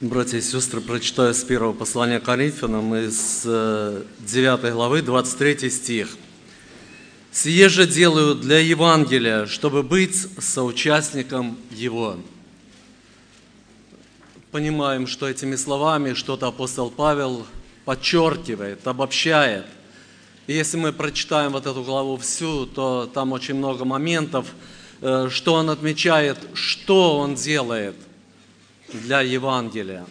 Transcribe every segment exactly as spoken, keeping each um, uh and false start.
Братья и сестры, прочитаю с первого послания Коринфянам из девятой главы, двадцать третий стих. «Сие же делаю для Евангелия, чтобы быть соучастником его». Понимаем, что этими словами что-то апостол Павел подчеркивает, обобщает. И если мы прочитаем вот эту главу всю, то там очень много моментов, что он отмечает, что он делает для Евангелия,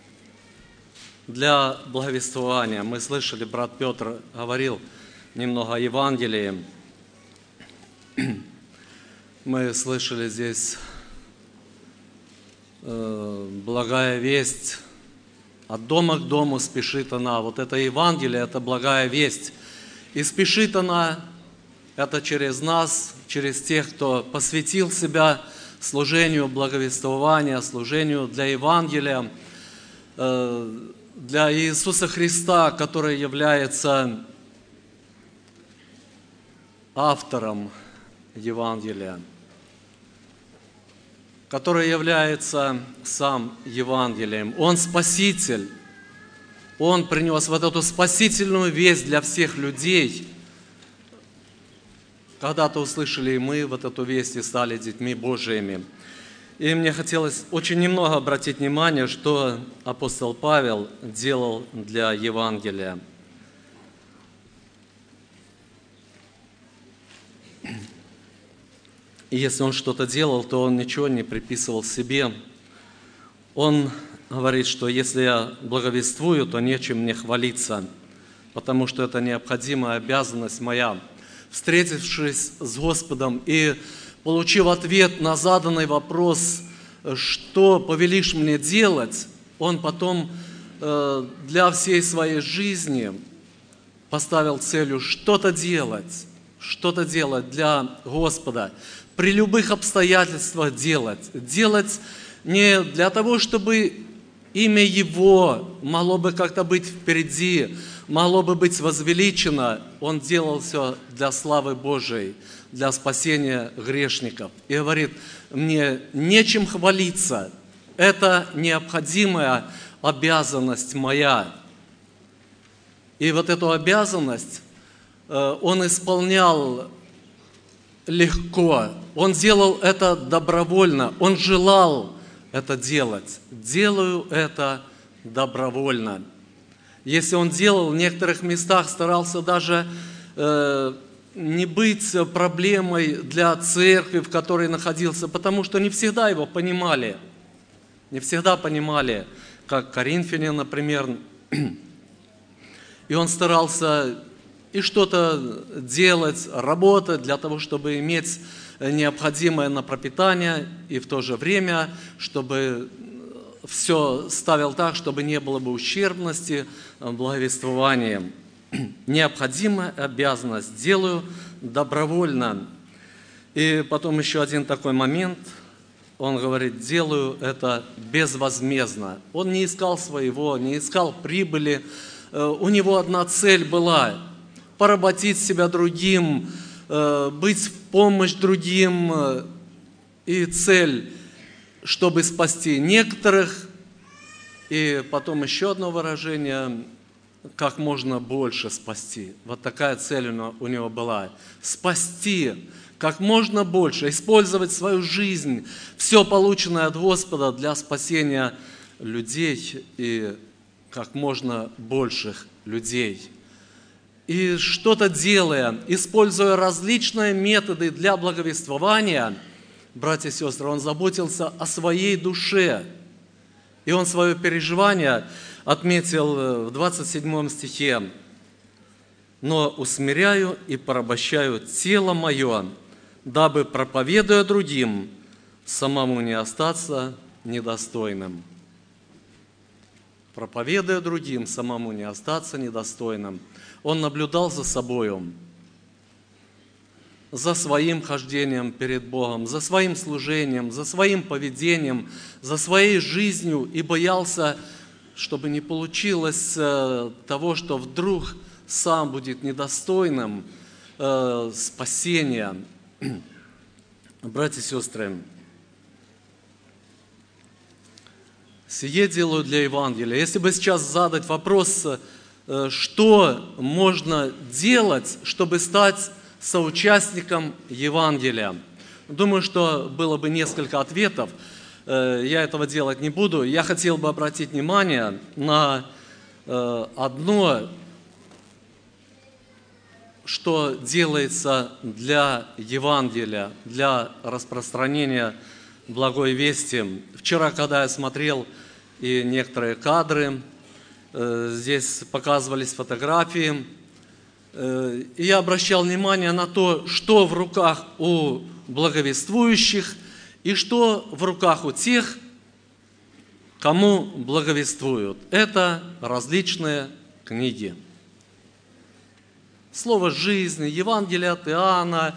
для благовествования. Мы слышали, брат Петр говорил немного о Евангелии. Мы слышали здесь э, благая весть, от дома к дому спешит она. Вот это Евангелие, это благая весть. И спешит она, это через нас, через тех, кто посвятил себя служению благовествования, служению для Евангелия, для Иисуса Христа, который является автором Евангелия, который является сам Евангелием. Он Спаситель. Он принес вот эту спасительную весть для всех людей. Когда-то услышали и мы вот эту весть и стали детьми Божиими. И мне хотелось очень немного обратить внимание, что апостол Павел делал для Евангелия. И если он что-то делал, то он ничего не приписывал себе. Он говорит, что если я благовествую, то нечем мне хвалиться, потому что это необходимая обязанность моя. Встретившись с Господом и получив ответ на заданный вопрос, что повелишь мне делать, он потом э, для всей своей жизни поставил целью что-то делать, что-то делать для Господа, при любых обстоятельствах делать. Делать не для того, чтобы имя Его могло бы как-то быть впереди, могло бы быть возвеличено. Он делал все для славы Божией, для спасения грешников. И говорит, мне нечем хвалиться, это необходимая обязанность моя. И вот эту обязанность он исполнял легко, он делал это добровольно, он желал это делать. Делаю это добровольно. Если он делал, в некоторых местах старался даже э, не быть проблемой для церкви, в которой находился, потому что не всегда его понимали. Не всегда понимали, как коринфяне, например. И он старался и что-то делать, работать для того, чтобы иметь необходимое на пропитание, и в то же время, чтобы все ставил так, чтобы не было бы ущербности благовествованием. Необходимая обязанность, делаю добровольно. И потом еще один такой момент, он говорит, делаю это безвозмездно. Он не искал своего, не искал прибыли, у него одна цель была – поработить себя другим, быть в помощь другим, и цель, чтобы спасти некоторых, и потом еще одно выражение, как можно больше спасти. Вот такая цель у него была. Спасти как можно больше, использовать свою жизнь, все полученное от Господа для спасения людей и как можно больших людей. И что-то делая, используя различные методы для благовествования, братья и сестры, он заботился о своей душе. И он свое переживание отметил в двадцать седьмом стихе. «Но усмиряю и порабощаю тело мое, дабы, проповедуя другим, самому не остаться недостойным». Проповедуя другим, самому не остаться недостойным. Он наблюдал за собою, за своим хождением перед Богом, за своим служением, за своим поведением, за своей жизнью и боялся, чтобы не получилось того, что вдруг сам будет недостойным спасения. Братья и сестры, Сие делаю для Евангелия. Если бы сейчас задать вопрос, что можно делать, чтобы стать соучастником Евангелия, думаю, что было бы несколько ответов. Я этого делать не буду. Я хотел бы обратить внимание на одно, что делается для Евангелия, для распространения благой вести. Вчера, когда я смотрел и некоторые кадры, здесь показывались фотографии, и я обращал внимание на то, что в руках у благовествующих и что в руках у тех, кому благовествуют. Это различные книги. Слово жизни, Евангелие от Иоанна,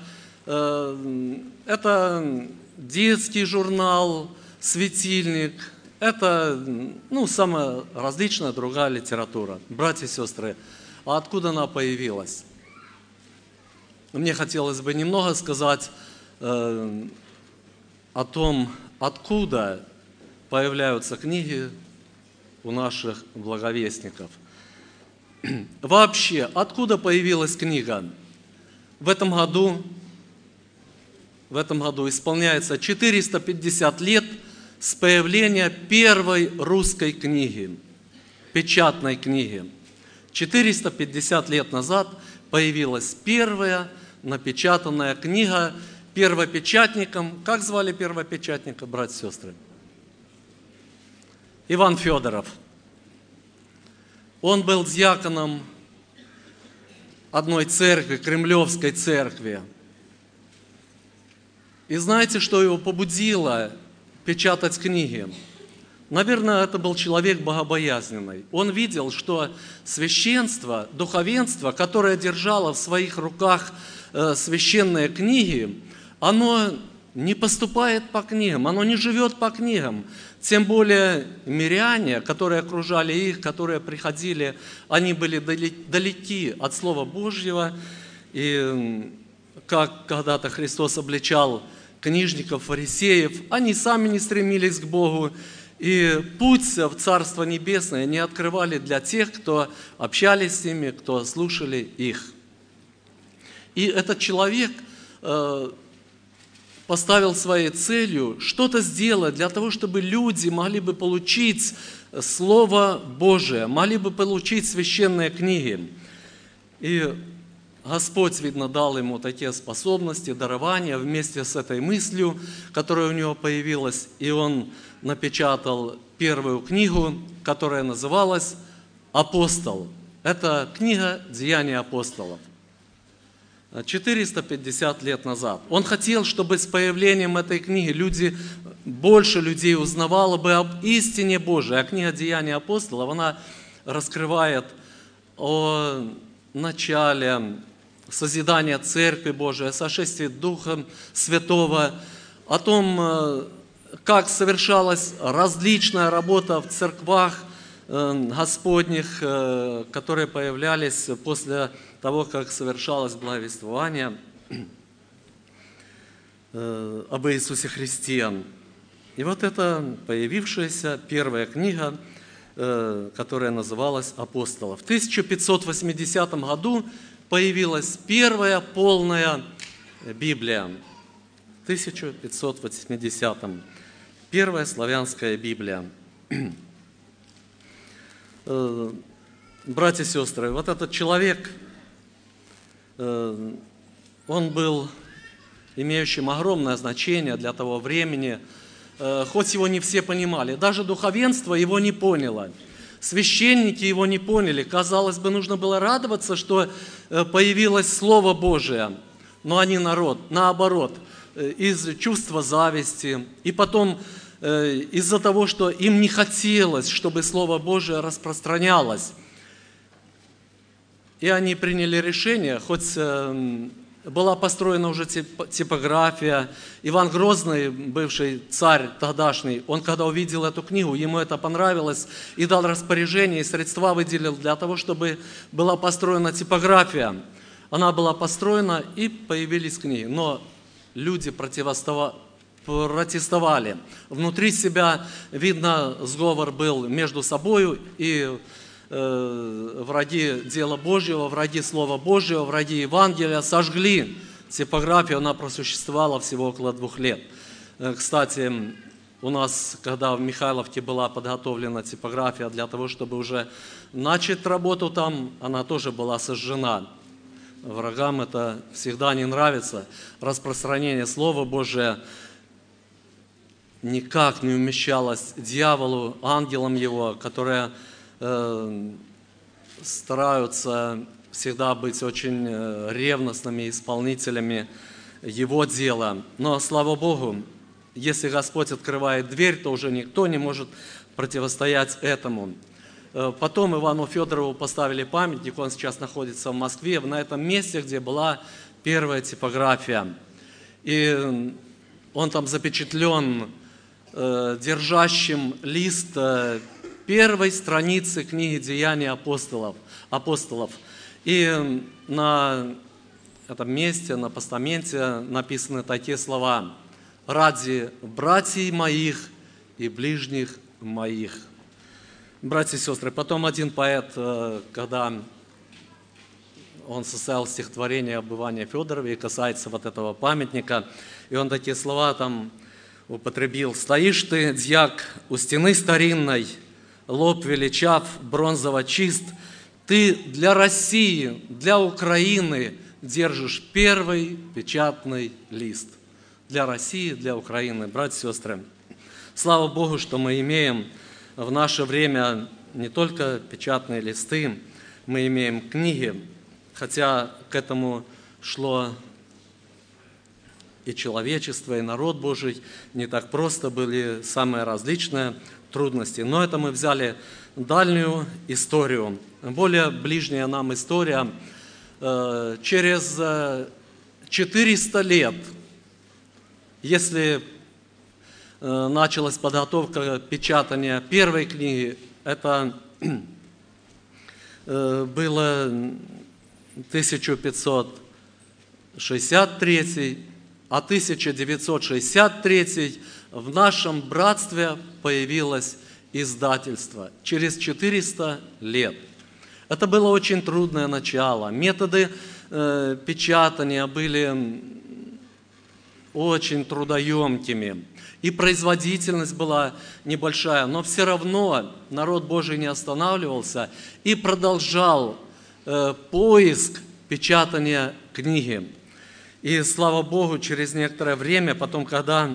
это детский журнал, светильник, это ну, самая различная другая литература. Братья и сестры, а откуда она появилась? Мне хотелось бы немного сказать э, о том, откуда появляются книги у наших благовестников. Вообще, откуда появилась книга? В этом году, в этом году исполняется четыреста пятьдесят лет с появления первой русской книги, печатной книги. четыреста пятьдесят лет назад появилась первая напечатанная книга первопечатником. Как звали первопечатника, братья и сестры? Иван Федоров. Он был диаконом одной церкви, Кремлевской церкви. И знаете, что его побудило печатать книги? Наверное, это был человек богобоязненный. Он видел, что священство, духовенство, которое держало в своих руках священные книги, оно не поступает по книгам, оно не живет по книгам. Тем более миряне, которые окружали их, которые приходили, они были далеки от Слова Божьего. И как когда-то Христос обличал книжников, фарисеев, они сами не стремились к Богу. И путь в Царство Небесное не открывали для тех, кто общались с ними, кто слушали их. И этот человек э, поставил своей целью что-то сделать для того, чтобы люди могли бы получить Слово Божие, могли бы получить священные книги. И Господь, видно, дал ему такие способности, дарования вместе с этой мыслью, которая у него появилась. И он напечатал первую книгу, которая называлась «Апостол». Это книга «Деяния апостолов». четыреста пятьдесят лет назад. Он хотел, чтобы с появлением этой книги люди, больше людей узнавало бы об истине Божией. А книга «Деяния апостолов», она раскрывает о начале созидания Церкви Божией, о сошествии Духа Святого, о том, как совершалась различная работа в церквах Господних, которые появлялись после того, как совершалось благовествование об Иисусе Христе. И вот это появившаяся первая книга, которая называлась «Апостолов». В тысяча пятьсот восьмидесятом году появилась первая полная Библия. В тысяча пятьсот восьмидесятом. Первая славянская Библия. Братья и сестры, вот этот человек, он был имеющим огромное значение для того времени, хоть его не все понимали. Даже духовенство его не поняло. Священники его не поняли. Казалось бы, нужно было радоваться, что появилось Слово Божие. Но они народ, наоборот, из чувства зависти. И потом из-за того, что им не хотелось, чтобы Слово Божие распространялось. И они приняли решение, хоть была построена уже типография. Иван Грозный, бывший царь тогдашний, он когда увидел эту книгу, ему это понравилось, и дал распоряжение, и средства выделил для того, чтобы была построена типография. Она была построена, и появились книги. Но люди противостоя... протестовали. Внутри себя, видно, сговор был между собою, и э, враги дела Божьего, враги Слова Божьего, враги Евангелия сожгли типографию, она просуществовала всего около двух лет. Кстати, у нас, когда в Михайловке была подготовлена типография для того, чтобы уже начать работу там, она тоже была сожжена. Врагам это всегда не нравится. Распространение Слова Божия никак не умещалось дьяволу, ангелам его, которые э, стараются всегда быть очень ревностными исполнителями его дела. Но, слава Богу, если Господь открывает дверь, то уже никто не может противостоять этому. Потом Ивану Федорову поставили памятник, он сейчас находится в Москве, на этом месте, где была первая типография. И он там запечатлен э, держащим лист э, первой страницы книги «Деяния апостолов». апостолов. И на этом месте, на постаменте написаны такие слова: «Ради братьев моих и ближних моих». Братья и сестры, потом один поэт, когда он составил стихотворение об Иване Федорове, касается вот этого памятника, и он такие слова там употребил: «Стоишь ты, дьяк, у стены старинной, лоб величав, бронзово чист, ты для России, для Украины держишь первый печатный лист». Для России, для Украины, братья и сестры. Слава Богу, что мы имеем в наше время не только печатные листы, мы имеем книги, хотя к этому шло и человечество, и народ Божий, не так просто, были самые различные трудности. Но это мы взяли дальнюю историю. Более ближняя нам история. Через четыреста лет, если началась подготовка печатания первой книги, это было тысяча пятьсот шестьдесят третий, а тысяча девятьсот шестьдесят третий в нашем братстве появилось издательство. Через четыреста лет. Это было очень трудное начало. Методы э, печатания были очень трудоемкими. И производительность была небольшая, но все равно народ Божий не останавливался и продолжал э, поиск печатания книги. И слава Богу, через некоторое время, потом, когда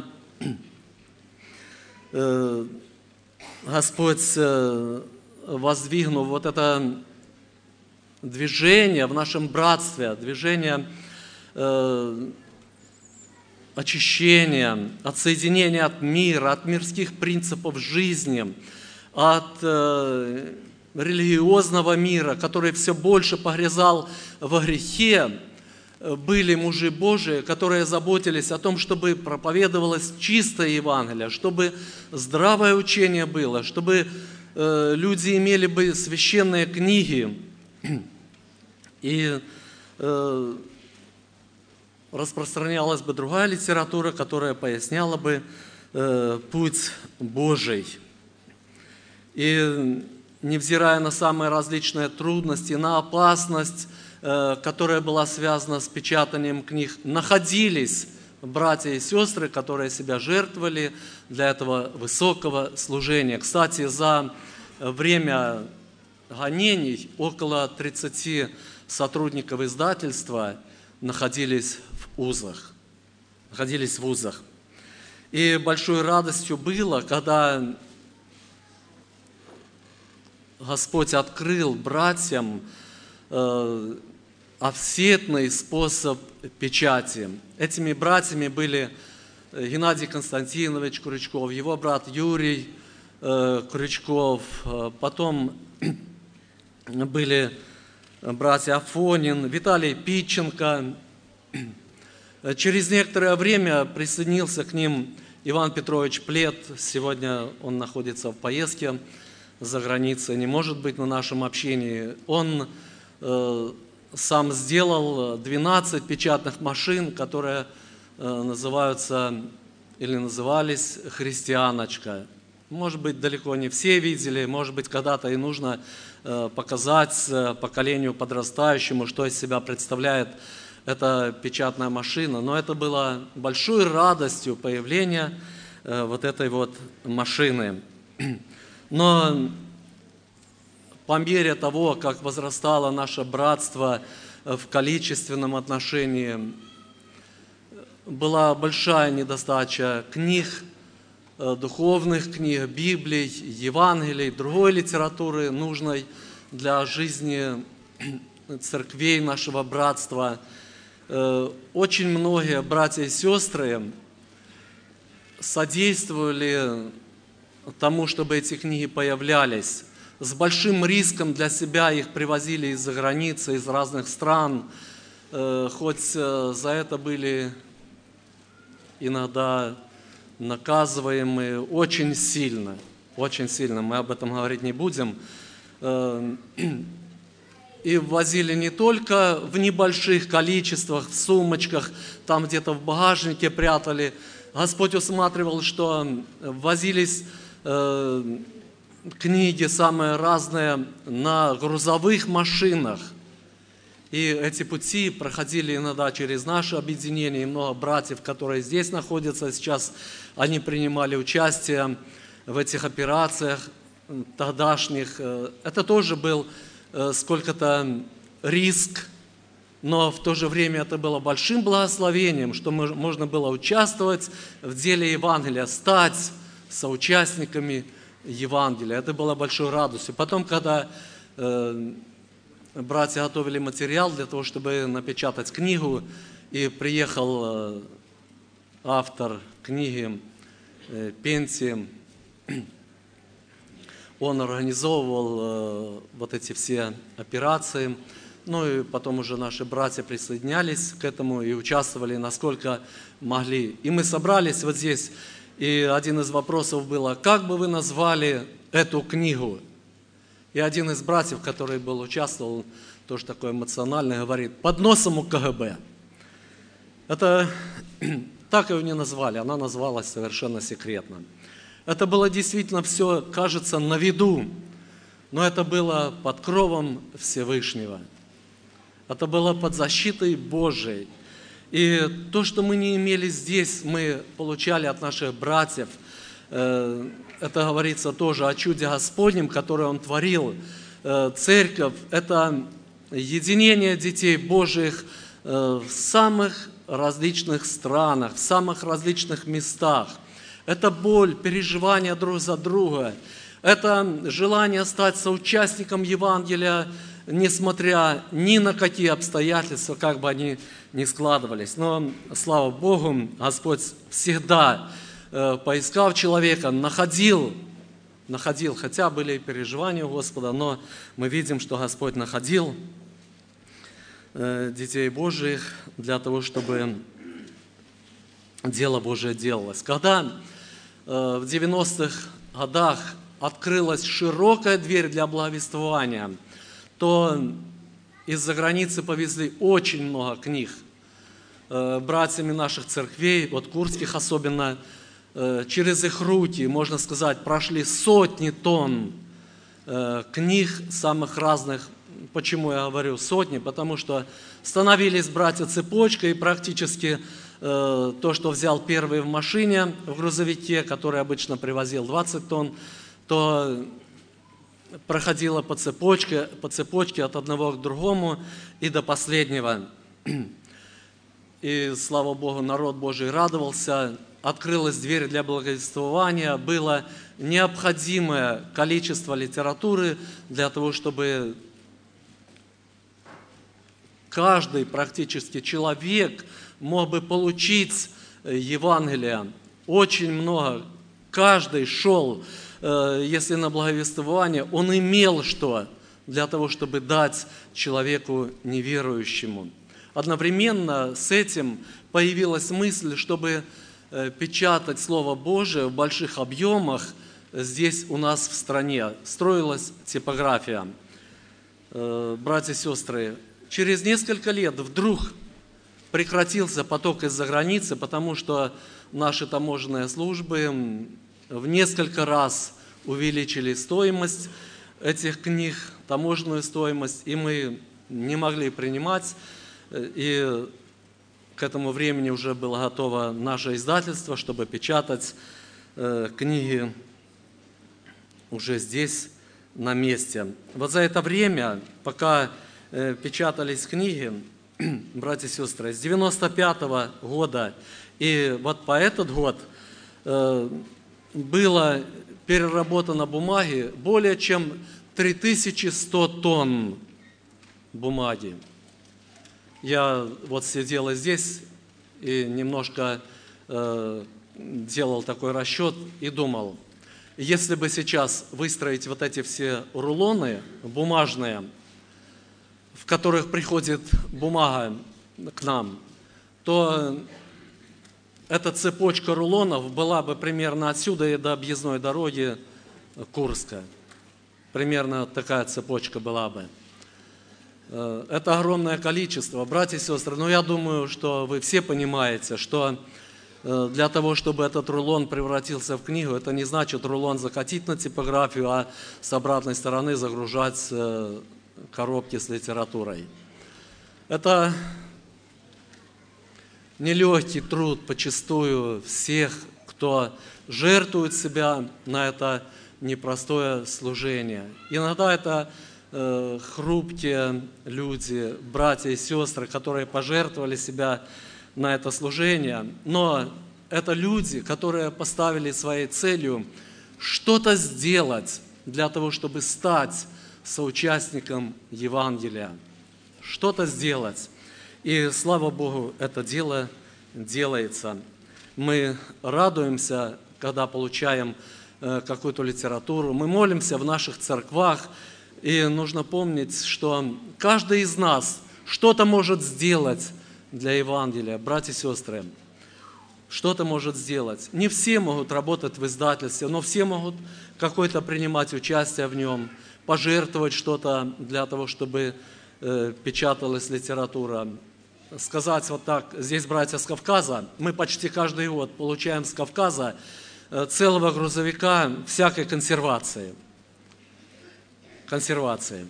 э, Господь э, воздвигнул вот это движение в нашем братстве, движение э, очищения, отсоединения от мира, от мирских принципов жизни, от э, религиозного мира, который все больше погрязал во грехе, были мужи Божии, которые заботились о том, чтобы проповедовалось чистое Евангелие, чтобы здравое учение было, чтобы э, люди имели бы священные книги и э, распространялась бы другая литература, которая поясняла бы э, путь Божий. И невзирая на самые различные трудности, на опасность, э, которая была связана с печатанием книг, находились братья и сестры, которые себя жертвовали для этого высокого служения. Кстати, за время гонений около тридцати сотрудников издательства находились в узах. Находились в узах. И большой радостью было, когда Господь открыл братьям э, офсетный способ печати. Этими братьями были Геннадий Константинович Крючков, его брат Юрий э, Крючков, потом были братья Афонин, Виталий Питченко. Через некоторое время присоединился к ним Иван Петрович Плет. Сегодня он находится в поездке за границей, не может быть на нашем общении. Он э, сам сделал двенадцать печатных машин, которые э, называются или назывались «Христианочка». Может быть, далеко не все видели, может быть, когда-то и нужно показать поколению подрастающему, что из себя представляет эта печатная машина. Но это было большой радостью появления вот этой вот машины. Но по мере того, как возрастало наше братство в количественном отношении, была большая недостача книг, духовных книг, Библий, Евангелий, другой литературы, нужной для жизни церквей нашего братства. Очень многие братья и сестры содействовали тому, чтобы эти книги появлялись. С большим риском для себя их привозили из-за границы, из разных стран, хоть за это были иногда наказываемые очень сильно, очень сильно, мы об этом говорить не будем. И ввозили не только в небольших количествах, в сумочках, там где-то в багажнике прятали. Господь усматривал, что ввозились книги самые разные на грузовых машинах. И эти пути проходили иногда через наше объединение, и много братьев, которые здесь находятся сейчас, они принимали участие в этих операциях тогдашних. Это тоже был сколько-то риск, но в то же время это было большим благословением, что можно было участвовать в деле Евангелия, стать соучастниками Евангелия. Это было большой радостью. Потом, когда братья готовили материал для того, чтобы напечатать книгу, и приехал автор книги Пенти, он организовывал вот эти все операции, ну и потом уже наши братья присоединялись к этому и участвовали, насколько могли. И мы собрались вот здесь, и один из вопросов был: как бы вы назвали эту книгу? И один из братьев, который был участвовал, тоже такой эмоциональный, говорит: «Под носом у КГБ». Это так ее не назвали, она называлась совершенно секретно. Это было действительно все, кажется, на виду, но это было под кровом Всевышнего. Это было под защитой Божией. И то, что мы не имели здесь, мы получали от наших братьев. Это говорится тоже о чуде Господнем, которое Он творил. Церковь – это единение детей Божьих в самых различных странах, в самых различных местах. Это боль, переживания друг за друга. Это желание стать соучастником Евангелия, несмотря ни на какие обстоятельства, как бы они ни складывались. Но, слава Богу, Господь всегда, поискав человека, находил, находил, хотя были и переживания у Господа, но мы видим, что Господь находил детей Божьих для того, чтобы дело Божие делалось. Когда в девяностых годах открылась широкая дверь для благовествования, то из-за границы повезли очень много книг. Братьями наших церквей, вот курдских особенно, через их руки, можно сказать, прошли сотни тонн книг самых разных. Почему я говорю сотни? Потому что становились братья цепочкой, и практически то, что взял первый в машине, в грузовике, который обычно привозил двадцать тонн, то проходило по цепочке, по цепочке от одного к другому и до последнего. И, слава Богу, народ Божий радовался. Открылась дверь для благовествования, было необходимое количество литературы для того, чтобы каждый практически человек мог бы получить Евангелие. Очень много. Каждый шел, если на благовествование, он имел что для того, чтобы дать человеку неверующему. Одновременно с этим появилась мысль, чтобы печатать Слово Божие в больших объемах здесь у нас в стране. Строилась типография. Братья и сестры, через несколько лет вдруг прекратился поток из-за границы, потому что наши таможенные службы в несколько раз увеличили стоимость этих книг, таможенную стоимость, и мы не могли принимать. И к этому времени уже было готово наше издательство, чтобы печатать книги уже здесь, на месте. Вот за это время, пока печатались книги, братья и сестры, с девяносто пятого года и вот по этот год было переработано бумаги более чем три тысячи сто тонн бумаги. Я вот сидел здесь и немножко э, делал такой расчет и думал, если бы сейчас выстроить вот эти все рулоны бумажные, в которых приходит бумага к нам, то эта цепочка рулонов была бы примерно отсюда и до объездной дороги Курска. Примерно такая цепочка была бы. Это огромное количество. Братья и сестры, но я думаю, что вы все понимаете, что для того, чтобы этот рулон превратился в книгу, это не значит рулон закатить на типографию, а с обратной стороны загружать коробки с литературой. Это нелегкий труд почастую всех, кто жертвует себя на это непростое служение. Иногда это э, хрупкие люди, братья и сестры, которые пожертвовали себя на это служение, но это люди, которые поставили своей целью что-то сделать для того, чтобы стать соучастником Евангелия, что-то сделать. И, слава Богу, это дело делается. Мы радуемся, когда получаем какую-то литературу. Мы молимся в наших церквах. И нужно помнить, что каждый из нас что-то может сделать для Евангелия. Братья и сестры, что-то может сделать. Не все могут работать в издательстве, но все могут какое-то принимать участие в нем, пожертвовать что-то для того, чтобы печаталась литература. Сказать вот так, здесь братья с Кавказа, мы почти каждый год получаем с Кавказа целого грузовика всякой консервации. Консервации.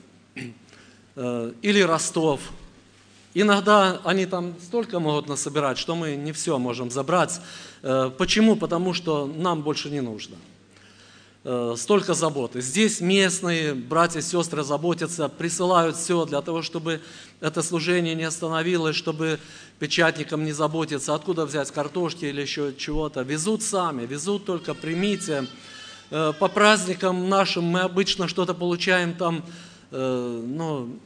Или Ростов. Иногда они там столько могут насобирать, что мы не все можем забрать. Почему? Потому что нам больше не нужно. Столько заботы. Здесь местные братья и сестры заботятся, присылают все для того, чтобы это служение не остановилось, чтобы печатникам не заботиться, откуда взять картошки или еще чего-то. Везут сами, везут только, примите. По праздникам нашим мы обычно что-то получаем там, ну,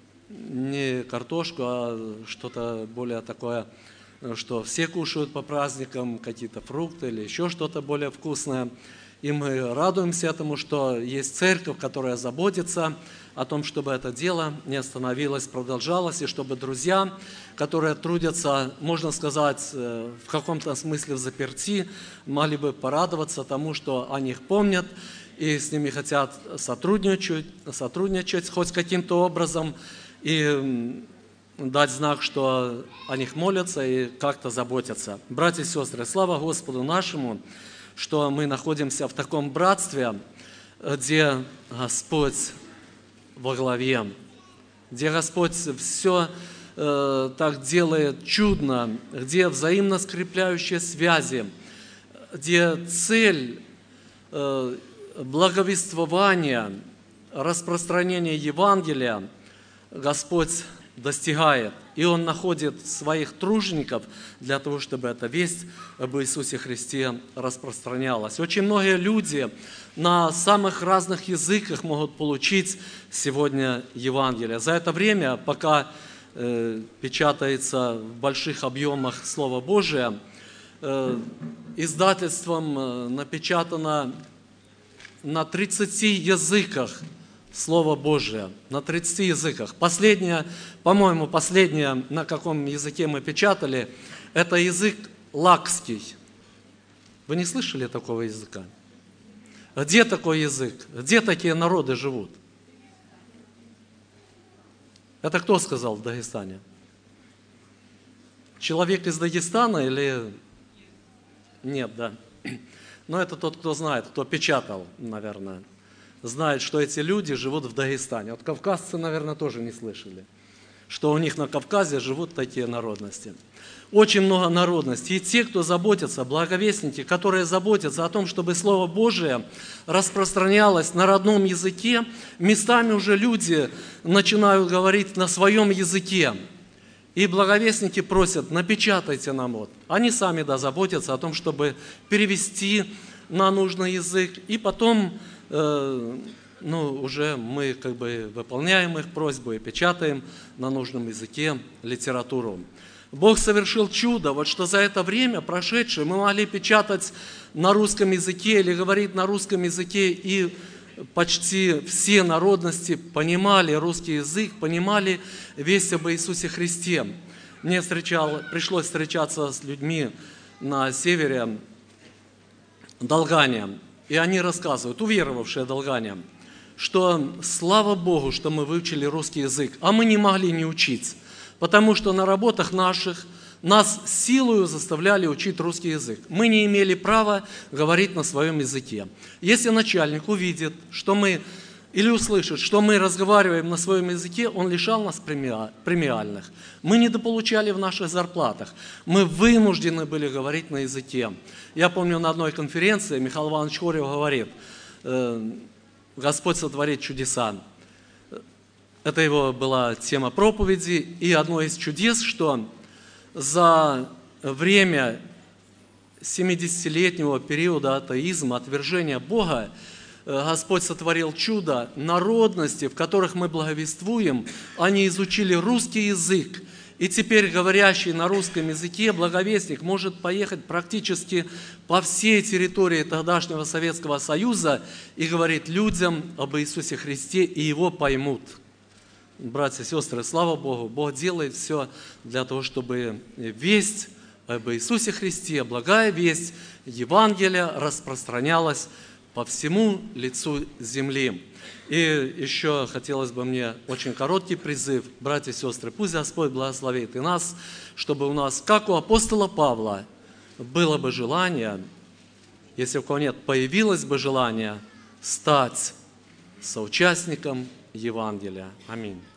не картошку, а что-то более такое, что все кушают по праздникам, какие-то фрукты или еще что-то более вкусное. И мы радуемся этому, что есть церковь, которая заботится о том, чтобы это дело не остановилось, продолжалось, и чтобы друзья, которые трудятся, можно сказать, в каком-то смысле взаперти, могли бы порадоваться тому, что о них помнят, и с ними хотят сотрудничать, сотрудничать хоть каким-то образом, и дать знак, что о них молятся и как-то заботятся. Братья и сестры, слава Господу нашему, что мы находимся в таком братстве, где Господь во главе, где Господь все э, так делает чудно, где взаимно скрепляющие связи, где цель э, благовествования, распространения Евангелия Господь достигает. И Он находит своих тружеников для того, чтобы эта весть об Иисусе Христе распространялась. Очень многие люди на самых разных языках могут получить сегодня Евангелие. За это время, пока э, печатается в больших объемах Слово Божие, э, издательством э, напечатано на тридцати языках Слово Божие, на тридцати языках. Последнее, по-моему, последнее, на каком языке мы печатали, это язык лакский. Вы не слышали такого языка? Где такой язык? Где такие народы живут? Это кто сказал в Дагестане? Человек из Дагестана или Нет, да. Но это тот, кто знает, кто печатал, наверное, знает, что эти люди живут в Дагестане. Вот кавказцы, наверное, тоже не слышали, что у них на Кавказе живут такие народности. Очень много народностей. И те, кто заботятся, благовестники, которые заботятся о том, чтобы Слово Божие распространялось на родном языке, местами уже люди начинают говорить на своем языке. И благовестники просят, напечатайте нам вот. Они сами, да, заботятся о том, чтобы перевести на нужный язык. И потом, э, ну, уже мы как бы выполняем их просьбу и печатаем на нужном языке литературу. Бог совершил чудо, вот что за это время прошедшее мы могли печатать на русском языке или говорить на русском языке, и почти все народности понимали русский язык, понимали весть об Иисусе Христе. Мне встречал, пришлось встречаться с людьми на севере Долгания, и они рассказывают, уверовавшие Долгания, что слава Богу, что мы выучили русский язык, а мы не могли не учить. Потому что на работах наших нас силою заставляли учить русский язык. Мы не имели права говорить на своем языке. Если начальник увидит, что мы, или услышит, что мы разговариваем на своем языке, он лишал нас премиальных. Мы недополучали в наших зарплатах. Мы вынуждены были говорить на языке. Я помню, на одной конференции Михаил Иванович Хорев говорит, Господь сотворит чудеса. Это его была тема проповеди, и одно из чудес, что за время семидесятилетнего периода атеизма, отвержения Бога, Господь сотворил чудо. Народности, в которых мы благовествуем, они изучили русский язык, и теперь говорящий на русском языке благовестник может поехать практически по всей территории тогдашнего Советского Союза и говорить людям об Иисусе Христе, и его поймут. Братья и сестры, слава Богу, Бог делает все для того, чтобы весть об Иисусе Христе, благая весть Евангелия распространялась по всему лицу земли. И еще хотелось бы мне очень короткий призыв, братья и сестры, пусть Господь благословит и нас, чтобы у нас, как у апостола Павла, было бы желание, если у кого нет, появилось бы желание стать соучастником Евангелия. Аминь.